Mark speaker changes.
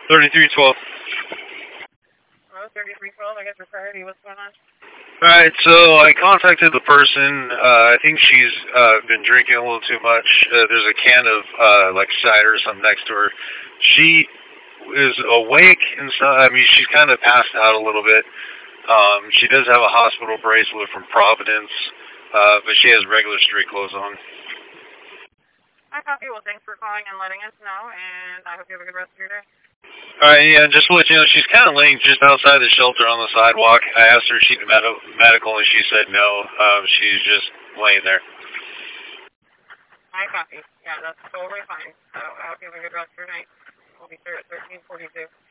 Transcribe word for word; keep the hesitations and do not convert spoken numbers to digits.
Speaker 1: thirty-three twelve.
Speaker 2: Oh, thirty-three twelve, I guess for priority. What's going on?
Speaker 1: Alright, so I contacted the person. Uh, I think she's uh, been drinking a little too much. Uh, there's a can of uh, like cider or something next to her. She is awake and so, I mean, she's kind of passed out a little bit. Um, she does have a hospital bracelet from Providence, uh, but she has regular street clothes on.
Speaker 2: I copy. Well, thanks for calling and letting us know, and I hope you have a good rest of your day.
Speaker 1: Alright, yeah, just to let you know, she's kind of laying just outside the shelter on the sidewalk. I asked her if she'd med- medical, and she said no. Um, she's just laying there.
Speaker 2: I copy. Yeah, that's totally fine. So I hope you have a good rest of your night. We'll be here at thirteen forty-two.